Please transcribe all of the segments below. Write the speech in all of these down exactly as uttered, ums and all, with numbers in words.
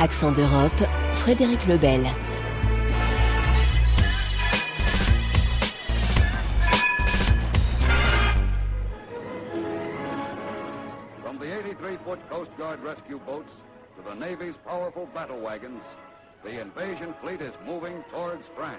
Accent d'Europe, Frédéric Lebel. From the eighty-three foot Coast Guard rescue boats to the Navy's powerful battle wagons, the invasion fleet is moving towards France.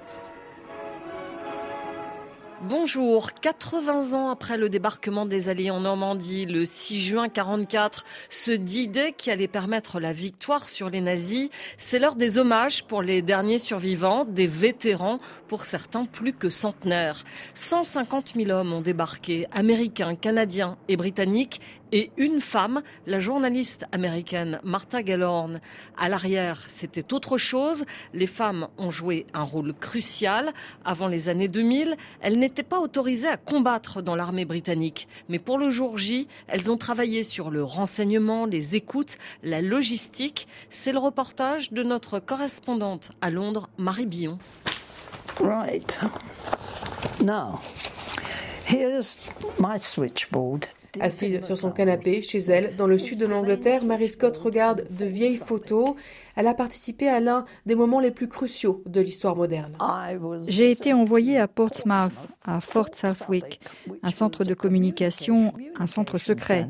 Bonjour, quatre-vingts ans après le débarquement des Alliés en Normandie, le six juin quarante-quatre, ce D-Day qui allait permettre la victoire sur les nazis, c'est l'heure des hommages pour les derniers survivants, des vétérans, pour certains plus que centenaires. cent cinquante mille hommes ont débarqué, américains, canadiens et britanniques, et une femme, la journaliste américaine Martha Gellhorn. À l'arrière, c'était autre chose. Les femmes ont joué un rôle crucial. Avant les années deux mille, elles n'étaient pas autorisées à combattre dans l'armée britannique. Mais pour le jour J, elles ont travaillé sur le renseignement, les écoutes, la logistique. C'est le reportage de notre correspondante à Londres, Marie Billon. Right. Now, here's my switchboard. Assise sur son canapé, chez elle, dans le sud de l'Angleterre, Mary Scott regarde de vieilles photos. Elle a participé à l'un des moments les plus cruciaux de l'histoire moderne. J'ai été envoyée à Portsmouth, à Fort Southwick, un centre de communication, un centre secret,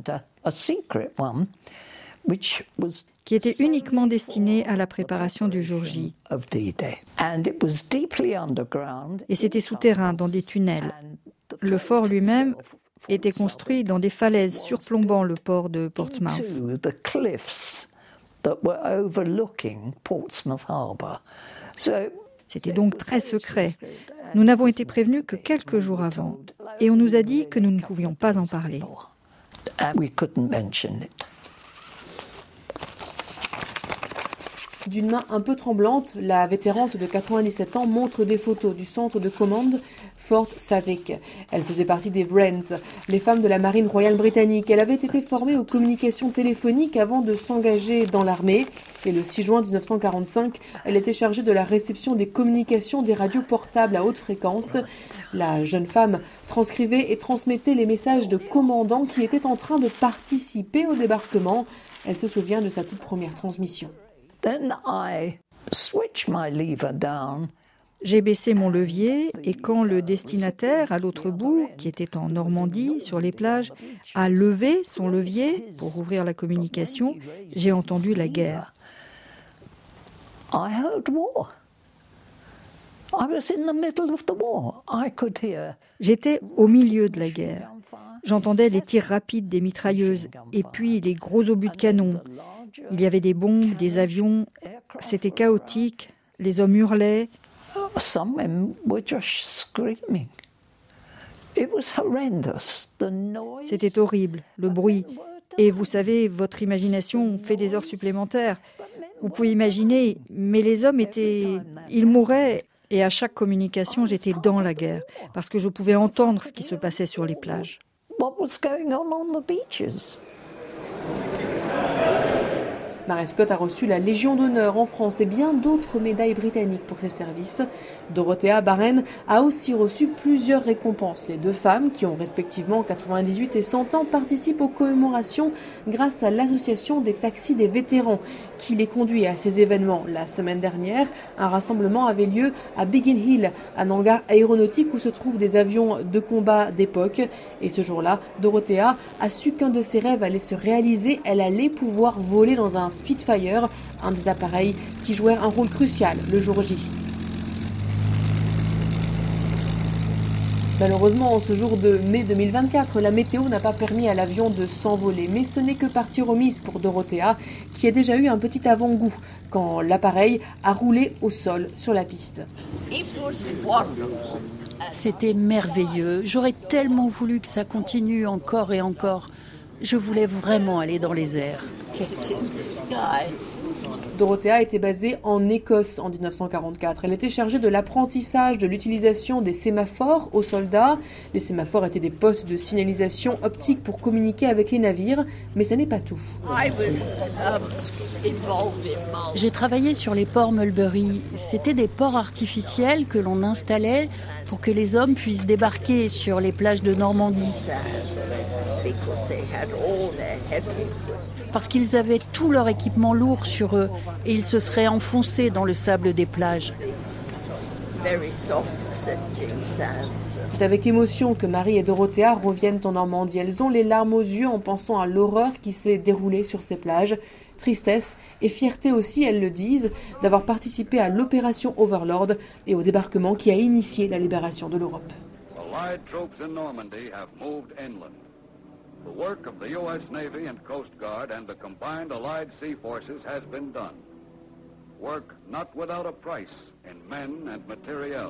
qui était uniquement destiné à la préparation du jour J. Et c'était souterrain, dans des tunnels. Le fort lui-même était construit dans des falaises surplombant le port de Portsmouth. C'était donc très secret. Nous n'avons été prévenus que quelques jours avant, et on nous a dit que nous ne pouvions pas en parler. D'une main un peu tremblante, la vétérante de quatre-vingt-dix-sept ans montre des photos du centre de commande Fort Southwick. Elle faisait partie des Wrens, les femmes de la marine royale britannique. Elle avait été formée aux communications téléphoniques avant de s'engager dans l'armée. Et le six juin dix-neuf cent quarante-cinq, elle était chargée de la réception des communications des radios portables à haute fréquence. La jeune femme transcrivait et transmettait les messages de commandants qui étaient en train de participer au débarquement. Elle se souvient de sa toute première transmission. Then I switch my lever down. J'ai baissé mon levier et quand le destinataire, à l'autre bout, qui était en Normandie, sur les plages, a levé son levier pour ouvrir la communication, j'ai entendu la guerre. I heard war. I was in the middle of the war. I could hear. J'étais au milieu de la guerre. J'entendais les tirs rapides des mitrailleuses et puis les gros obus de canon. Il y avait des bombes, des avions. C'était chaotique. Les hommes hurlaient. Some men were just screaming. It was horrendous. The noise. C'était horrible, le bruit. Et vous savez, votre imagination fait des heures supplémentaires. Vous pouvez imaginer, mais les hommes étaient... Ils mouraient. Et à chaque communication, j'étais dans la guerre, parce que je pouvais entendre ce qui se passait sur les plages. What was going on on the beaches? Mary Scott a reçu la Légion d'honneur en France et bien d'autres médailles britanniques pour ses services. Dorothea Barren a aussi reçu plusieurs récompenses. Les deux femmes, qui ont respectivement quatre-vingt-dix-huit et cent ans, participent aux commémorations grâce à l'association des taxis des vétérans qui les conduit à ces événements. La semaine dernière, un rassemblement avait lieu à Biggin Hill, un hangar aéronautique où se trouvent des avions de combat d'époque. Et ce jour-là, Dorothea a su qu'un de ses rêves allait se réaliser. Elle allait pouvoir voler dans un Spitfire, un des appareils qui jouait un rôle crucial le jour J. Malheureusement, en ce jour de mai deux mille vingt-quatre, la météo n'a pas permis à l'avion de s'envoler. Mais ce n'est que partie remise pour Dorothea, qui a déjà eu un petit avant-goût quand l'appareil a roulé au sol sur la piste. C'était merveilleux. J'aurais tellement voulu que ça continue encore et encore. Je voulais vraiment aller dans les airs. Dorothea était basée en Écosse en dix-neuf cent quarante-quatre. Elle était chargée de l'apprentissage de l'utilisation des sémaphores aux soldats. Les sémaphores étaient des postes de signalisation optique pour communiquer avec les navires, mais ça n'est pas tout. J'ai travaillé sur les ports Mulberry. C'était des ports artificiels que l'on installait pour que les hommes puissent débarquer sur les plages de Normandie. Parce qu'ils avaient tout leur équipement lourd sur eux et ils se seraient enfoncés dans le sable des plages. C'est avec émotion que Marie et Dorothea reviennent en Normandie. Elles ont les larmes aux yeux en pensant à l'horreur qui s'est déroulée sur ces plages. Tristesse et fierté aussi, elles le disent, d'avoir participé à l'opération Overlord et au débarquement qui a initié la libération de l'Europe. Allied troops in Normandy have moved inland. The work of the U S Navy and Coast Guard and the combined Allied sea forces has been done. Work not without a price in men and materiel.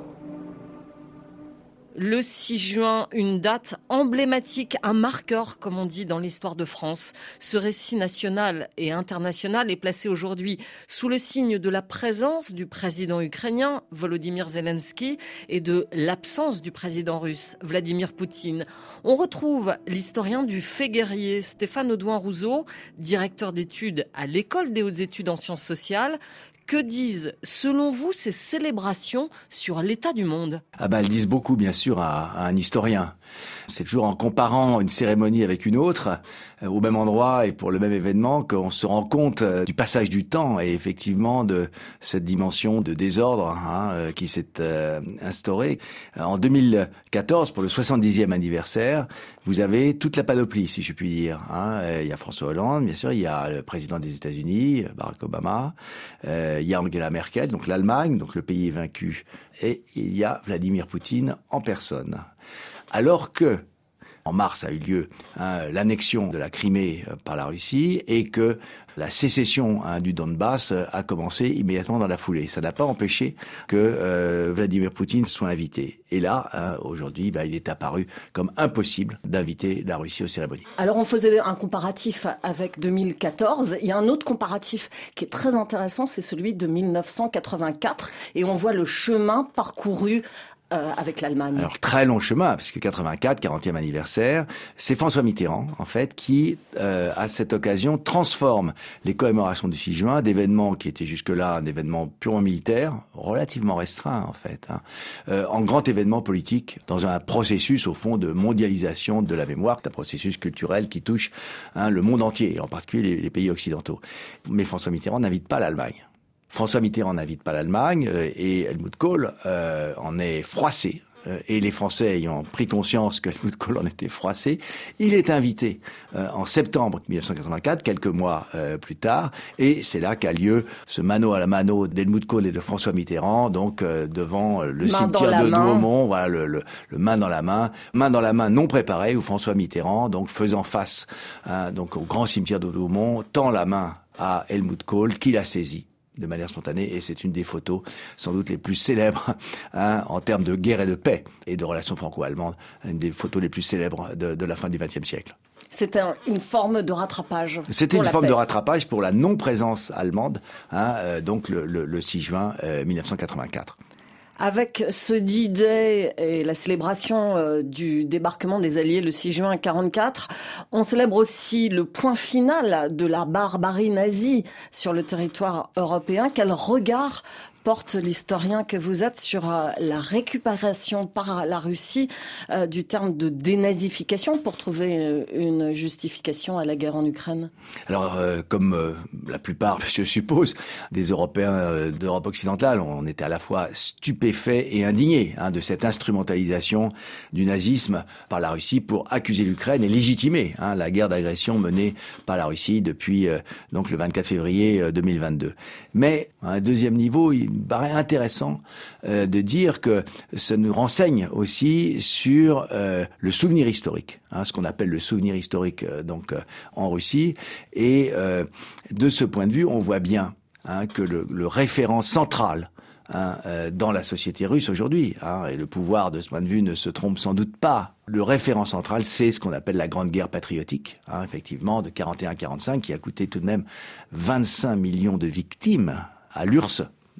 Le six juin, une date emblématique, un marqueur, comme on dit dans l'histoire de France. Ce récit national et international est placé aujourd'hui sous le signe de la présence du président ukrainien, Volodymyr Zelensky, et de l'absence du président russe, Vladimir Poutine. On retrouve l'historien du fait guerrier, Stéphane Audouin-Rousseau, directeur d'études à l'École des hautes études en sciences sociales. Que disent, selon vous, ces célébrations sur l'état du monde ? Ah ben, elles disent beaucoup, bien sûr, à, à un historien. C'est toujours en comparant une cérémonie avec une autre, euh, au même endroit et pour le même événement, qu'on se rend compte euh, du passage du temps et effectivement de cette dimension de désordre hein, euh, qui s'est euh, instaurée. En deux mille quatorze, pour le soixante-dixième anniversaire, vous avez toute la panoplie, si je puis dire. Hein. Euh, il y a François Hollande, bien sûr, il y a le président des États-Unis, Barack Obama, euh, il y a Angela Merkel, donc l'Allemagne, donc le pays vaincu, et il y a Vladimir Poutine en personne. Alors que, en mars a eu lieu hein, l'annexion de la Crimée euh, par la Russie et que la sécession hein, du Donbass euh, a commencé immédiatement dans la foulée. Ça n'a pas empêché que euh, Vladimir Poutine soit invité. Et là, hein, aujourd'hui, bah, il est apparu comme impossible d'inviter la Russie aux cérémonies. Alors on faisait un comparatif avec deux mille quatorze. Il y a un autre comparatif qui est très intéressant, c'est celui de mille neuf cent quatre-vingt-quatre. Et on voit le chemin parcouru Euh, avec l'Allemagne. Alors, très long chemin, puisque quatre-vingt-quatre, quarantième anniversaire, c'est François Mitterrand, en fait, qui, euh, à cette occasion, transforme les commémorations du six juin, d'événements qui étaient jusque-là un événement purement militaire, relativement restreint, en fait, hein, euh, en grand événement politique, dans un processus, au fond, de mondialisation de la mémoire, un processus culturel qui touche hein, le monde entier, en particulier les, les pays occidentaux. Mais François Mitterrand n'invite pas l'Allemagne. François Mitterrand n'invite pas l'Allemagne euh, et Helmut Kohl euh, en est froissé. Euh, et les Français ayant pris conscience que Helmut Kohl en était froissé, il est invité euh, en septembre mille neuf cent quatre-vingt-quatre, quelques mois euh, plus tard. Et c'est là qu'a lieu ce mano à la mano d'Helmut Kohl et de François Mitterrand, donc euh, devant euh, le main cimetière de Douaumont, voilà, le, le, le main dans la main, main dans la main non préparée, où François Mitterrand, donc faisant face hein, donc au grand cimetière de Douaumont, tend la main à Helmut Kohl, qui la saisit de manière spontanée, et c'est une des photos sans doute les plus célèbres hein, en termes de guerre et de paix et de relations franco-allemandes, une des photos les plus célèbres de, de la fin du vingtième siècle. C'était un, une forme de rattrapage. C'était une forme paix. de rattrapage pour la non-présence allemande, hein, euh, donc le, le, le six juin euh, mille neuf cent quatre-vingt-quatre. Avec ce D-Day et la célébration euh, du débarquement des Alliés le six juin quarante-quatre, on célèbre aussi le point final de la barbarie nazie sur le territoire européen. Quel regard porte l'historien que vous êtes sur euh, la récupération par la Russie euh, du terme de dénazification pour trouver euh, une justification à la guerre en Ukraine ? Alors, euh, comme euh, la plupart, je suppose, des Européens euh, d'Europe occidentale, on était à la fois stupéfaits et indignés hein, de cette instrumentalisation du nazisme par la Russie pour accuser l'Ukraine et légitimer hein, la guerre d'agression menée par la Russie depuis euh, donc le vingt-quatre février deux mille vingt-deux. Mais à un deuxième niveau, il me paraît intéressant euh, de dire que ça nous renseigne aussi sur euh, le souvenir historique, hein, ce qu'on appelle le souvenir historique euh, donc euh, en Russie. Et euh, de ce point de vue, on voit bien hein, que le, le référent central Hein, euh, dans la société russe aujourd'hui, hein, et le pouvoir de ce point de vue ne se trompe sans doute pas. Le référent central, c'est ce qu'on appelle la Grande Guerre patriotique, hein, effectivement, de quarante et un à quarante-cinq, qui a coûté tout de même vingt-cinq millions de victimes à l'U R S S,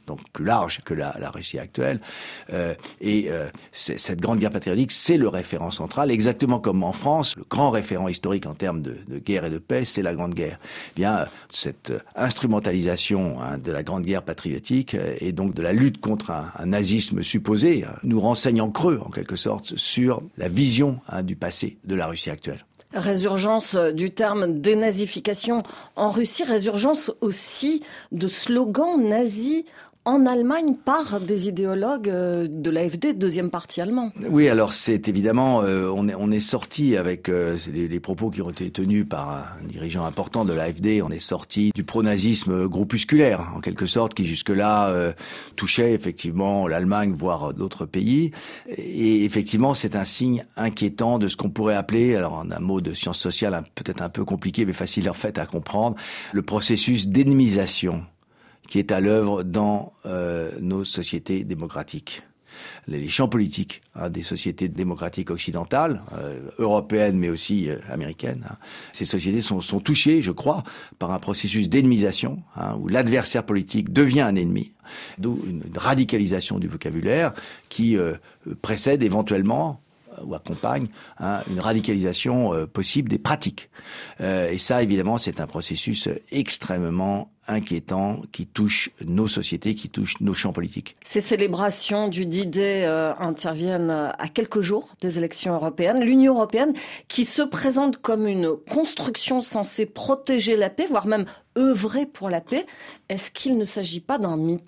donc plus large que la, la Russie actuelle. Euh, et euh, cette grande guerre patriotique, c'est le référent central, exactement comme en France, le grand référent historique en termes de, de guerre et de paix, c'est la Grande Guerre. Eh bien, cette instrumentalisation hein, de la Grande Guerre patriotique et donc de la lutte contre un, un nazisme supposé nous renseigne en creux, en quelque sorte, sur la vision hein, du passé de la Russie actuelle. Résurgence du terme dénazification en Russie, résurgence aussi de slogans nazis en Allemagne par des idéologues de l'A F D, deuxième parti allemand. Oui, alors c'est évidemment, euh, on est, on est sorti avec euh, les, les propos qui ont été tenus par un dirigeant important de l'A F D, on est sorti du pro-nazisme groupusculaire, en quelque sorte, qui jusque-là euh, touchait effectivement l'Allemagne, voire d'autres pays. Et effectivement, c'est un signe inquiétant de ce qu'on pourrait appeler, alors en un mot de sciences sociales peut-être un peu compliqué, mais facile en fait à comprendre, le processus d'ennemisation qui est à l'œuvre dans euh, nos sociétés démocratiques. Les champs politiques hein, des sociétés démocratiques occidentales, euh, européennes mais aussi euh, américaines, hein, ces sociétés sont, sont touchées, je crois, par un processus d'ennemisation hein, où l'adversaire politique devient un ennemi, d'où une, une radicalisation du vocabulaire qui euh, précède éventuellement ou accompagne hein, une radicalisation euh, possible des pratiques. Euh, et ça, évidemment, c'est un processus extrêmement inquiétant qui touche nos sociétés, qui touche nos champs politiques. Ces célébrations du D-Day euh, interviennent à quelques jours des élections européennes. L'Union européenne qui se présente comme une construction censée protéger la paix, voire même œuvrer pour la paix. Est-ce qu'il ne s'agit pas d'un mythe ?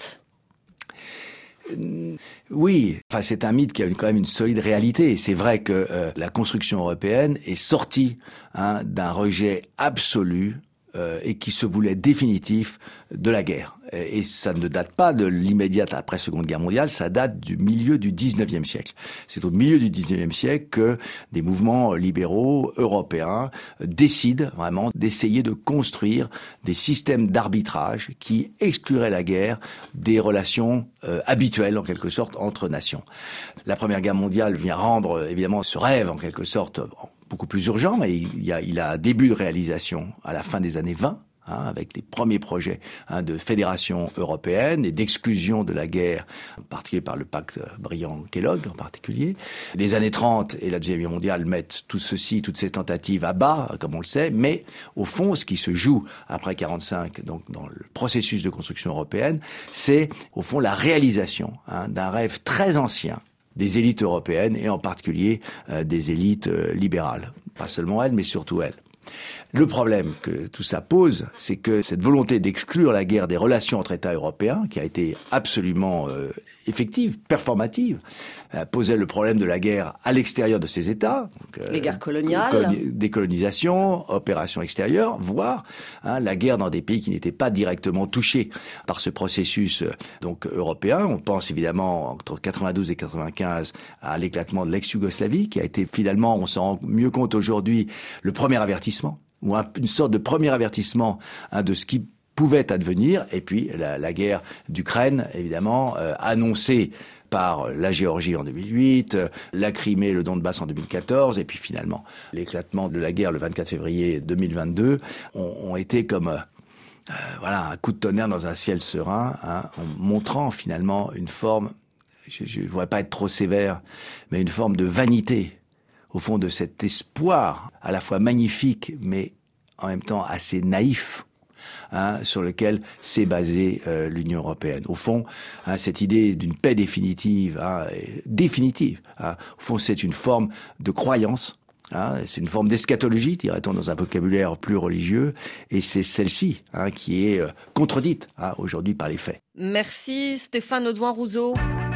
Oui, enfin c'est un mythe qui a quand même une solide réalité. C'est vrai que euh, la construction européenne est sortie hein, d'un rejet absolu euh, et qui se voulait définitif de la guerre. Et ça ne date pas de l'immédiate après-Seconde Guerre mondiale, ça date du milieu du dix-neuvième siècle. C'est au milieu du dix-neuvième siècle que des mouvements libéraux européens décident vraiment d'essayer de construire des systèmes d'arbitrage qui excluraient la guerre des relations euh, habituelles, en quelque sorte, entre nations. La Première Guerre mondiale vient rendre, évidemment, ce rêve, en quelque sorte, beaucoup plus urgent, et il y a, il a un début de réalisation à la fin des années vingt, Hein, avec les premiers projets hein, de fédération européenne et d'exclusion de la guerre, en particulier par le pacte Briand-Kellogg en particulier. Les années trente et la Deuxième Guerre mondiale mettent tout ceci, toutes ces tentatives à bas, comme on le sait, mais au fond, ce qui se joue après quarante-cinq, donc dans le processus de construction européenne, c'est au fond la réalisation hein, d'un rêve très ancien des élites européennes et en particulier euh, des élites euh, libérales. Pas seulement elles, mais surtout elles. Le problème que tout ça pose, c'est que cette volonté d'exclure la guerre des relations entre États européens, qui a été absolument euh, effective, performative, euh, posait le problème de la guerre à l'extérieur de ces États. Donc, euh, les guerres coloniales. Coloni- décolonisation, opérations extérieures, voire hein, la guerre dans des pays qui n'étaient pas directement touchés par ce processus euh, donc européen. On pense évidemment entre quatre-vingt-douze et quatre-vingt-quinze à l'éclatement de l'ex-Yougoslavie, qui a été finalement, on s'en rend mieux compte aujourd'hui, le premier avertissement ou un, une sorte de premier avertissement hein, de ce qui pouvait advenir, et puis la, la guerre d'Ukraine, évidemment, euh, annoncée par la Géorgie en deux mille huit, euh, la Crimée, le Donbass en deux mille quatorze, et puis finalement l'éclatement de la guerre le vingt-quatre février deux mille vingt-deux, ont, ont été comme euh, euh, voilà un coup de tonnerre dans un ciel serein, hein, en montrant finalement une forme, je ne voudrais pas être trop sévère, mais une forme de vanité, au fond de cet espoir à la fois magnifique mais en même temps assez naïf hein, sur lequel s'est basée euh, l'Union européenne. Au fond, hein, cette idée d'une paix définitive, hein, définitive, hein, au fond c'est une forme de croyance, hein, c'est une forme d'eschatologie, dirait-on dans un vocabulaire plus religieux, et c'est celle-ci hein, qui est euh, contredite hein, aujourd'hui par les faits. Merci Stéphane Audouin-Rousseau.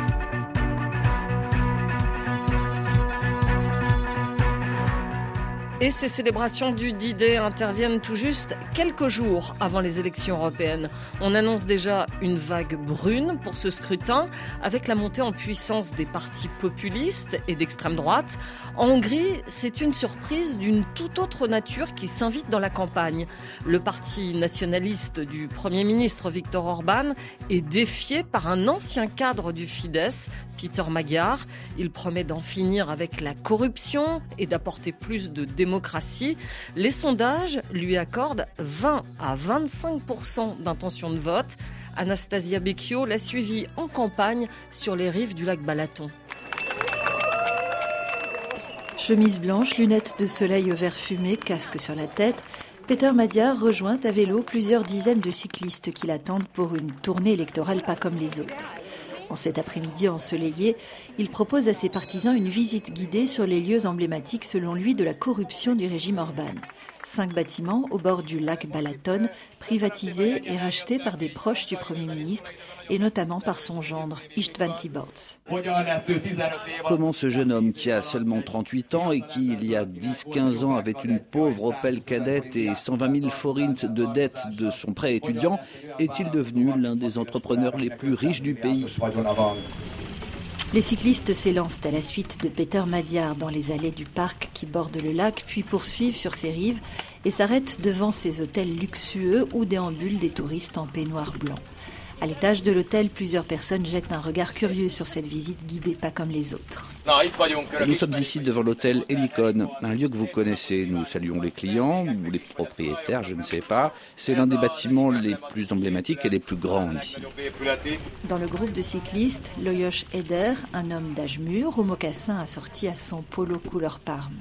Et ces célébrations du D-Day interviennent tout juste quelques jours avant les élections européennes. On annonce déjà une vague brune pour ce scrutin, avec la montée en puissance des partis populistes et d'extrême droite. En Hongrie, c'est une surprise d'une toute autre nature qui s'invite dans la campagne. Le parti nationaliste du Premier ministre Viktor Orban est défié par un ancien cadre du Fidesz, Peter Magyar. Il promet d'en finir avec la corruption et d'apporter plus de démocratie. démocratie. Les sondages lui accordent vingt à vingt-cinq pour cent d'intention de vote. Anastasia Becchio l'a suivi en campagne sur les rives du lac Balaton. Chemise blanche, lunettes de soleil au vert fumé, casque sur la tête, Peter Magyar rejoint à vélo plusieurs dizaines de cyclistes qui l'attendent pour une tournée électorale pas comme les autres. En cet après-midi ensoleillé, il propose à ses partisans une visite guidée sur les lieux emblématiques selon lui de la corruption du régime Orban. Cinq bâtiments au bord du lac Balaton, privatisés et rachetés par des proches du Premier ministre et notamment par son gendre, István Tiborcs. Comment ce jeune homme qui a seulement trente-huit ans et qui, il y a dix à quinze ans, avait une pauvre Opel Kadett et cent vingt mille forints de dette de son prêt étudiant, est-il devenu l'un des entrepreneurs les plus riches du pays ? Les cyclistes s'élancent à la suite de Peter Magyar dans les allées du parc qui bordent le lac, puis poursuivent sur ses rives et s'arrêtent devant ces hôtels luxueux où déambulent des touristes en peignoir blanc. À l'étage de l'hôtel, plusieurs personnes jettent un regard curieux sur cette visite guidée pas comme les autres. Nous sommes ici devant l'hôtel Helicon, un lieu que vous connaissez. Nous saluons les clients ou les propriétaires, je ne sais pas. C'est l'un des bâtiments les plus emblématiques et les plus grands ici. Dans le groupe de cyclistes, Lajos Eder, un homme d'âge mûr, au mocassin assorti à son polo couleur Parme.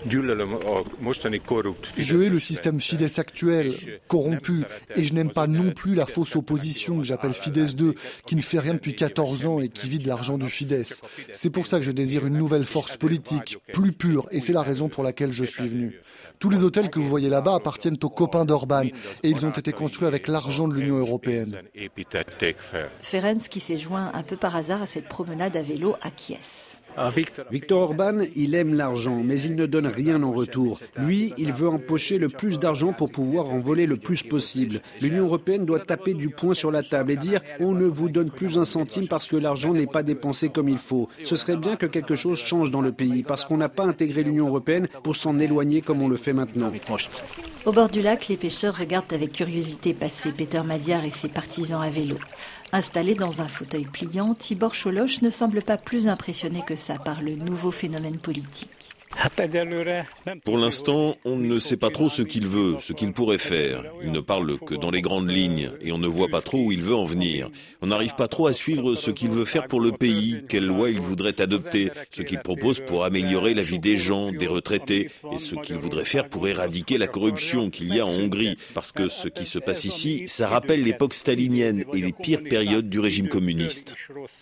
Je hais le système Fidesz actuel, corrompu, et je n'aime pas non plus la fausse opposition que j'appelle Fidesz deux, qui ne fait rien depuis quatorze ans et qui vide l'argent du Fidesz. C'est pour ça que je désire une nouvelle force politique, plus pure, et c'est la raison pour laquelle je suis venu. Tous les hôtels que vous voyez là-bas appartiennent aux copains d'Orban, et ils ont été construits avec l'argent de l'Union européenne. Ferenc qui s'est joint un peu par hasard à cette promenade à vélo acquiesce. Viktor Orban, il aime l'argent, mais il ne donne rien en retour. Lui, il veut empocher le plus d'argent pour pouvoir en voler le plus possible. L'Union européenne doit taper du poing sur la table et dire « on ne vous donne plus un centime parce que l'argent n'est pas dépensé comme il faut ». Ce serait bien que quelque chose change dans le pays, parce qu'on n'a pas intégré l'Union européenne pour s'en éloigner comme on le fait maintenant. Au bord du lac, les pêcheurs regardent avec curiosité passer Peter Magyar et ses partisans à vélo. Installé dans un fauteuil pliant, Tibor Soros ne semble pas plus impressionné que ça par le nouveau phénomène politique. Pour l'instant, on ne sait pas trop ce qu'il veut, ce qu'il pourrait faire. Il ne parle que dans les grandes lignes et on ne voit pas trop où il veut en venir. On n'arrive pas trop à suivre ce qu'il veut faire pour le pays, quelles lois il voudrait adopter, ce qu'il propose pour améliorer la vie des gens, des retraités, et ce qu'il voudrait faire pour éradiquer la corruption qu'il y a en Hongrie. Parce que ce qui se passe ici, ça rappelle l'époque stalinienne et les pires périodes du régime communiste.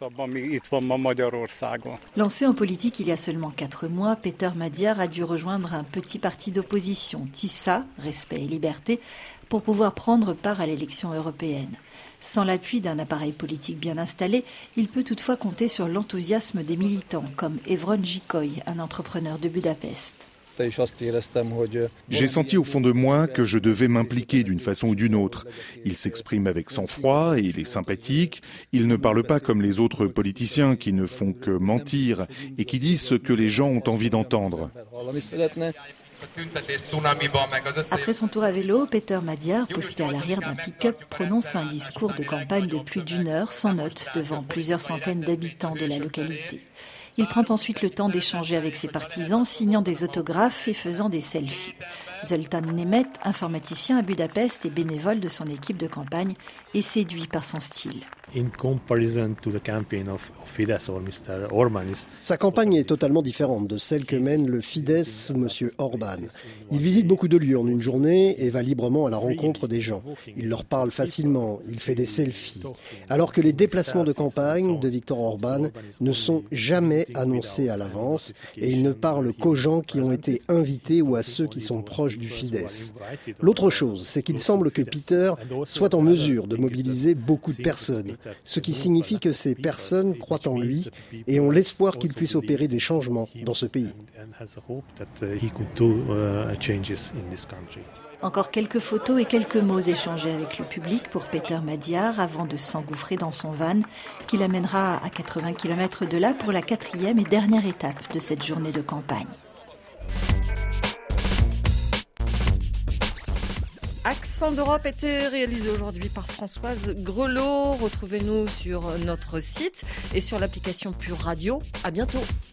Lancé en politique il y a seulement quatre mois, Peter Magyar a dû rejoindre un petit parti d'opposition, Tisa, Respect et Liberté, pour pouvoir prendre part à l'élection européenne. Sans l'appui d'un appareil politique bien installé, il peut toutefois compter sur l'enthousiasme des militants, comme Evron Zsikoly, un entrepreneur de Budapest. J'ai senti au fond de moi que je devais m'impliquer d'une façon ou d'une autre. Il s'exprime avec sang-froid et il est sympathique. Il ne parle pas comme les autres politiciens qui ne font que mentir et qui disent ce que les gens ont envie d'entendre. Après son tour à vélo, Peter Magyar, posté à l'arrière d'un pick-up, prononce un discours de campagne de plus d'une heure sans notes devant plusieurs centaines d'habitants de la localité. Il prend ensuite le temps d'échanger avec ses partisans, signant des autographes et faisant des selfies. Zoltán Németh, informaticien à Budapest et bénévole de son équipe de campagne, est séduit par son style. Sa campagne est totalement différente de celle que mène le Fidesz sous M. Orban. Il visite beaucoup de lieux en une journée et va librement à la rencontre des gens. Il leur parle facilement, il fait des selfies. Alors que les déplacements de campagne de Viktor Orban ne sont jamais annoncés à l'avance et il ne parle qu'aux gens qui ont été invités ou à ceux qui sont proches du Fidesz. L'autre chose, c'est qu'il semble que Peter soit en mesure de mobiliser beaucoup de personnes, ce qui signifie que ces personnes croient en lui et ont l'espoir qu'il puisse opérer des changements dans ce pays. Encore quelques photos et quelques mots échangés avec le public pour Peter Magyar avant de s'engouffrer dans son van qui l'amènera à quatre-vingts kilomètres de là pour la quatrième et dernière étape de cette journée de campagne. Accent d'Europe était réalisé aujourd'hui par Françoise Grelot. Retrouvez-nous sur notre site et sur l'application Pure Radio. À bientôt.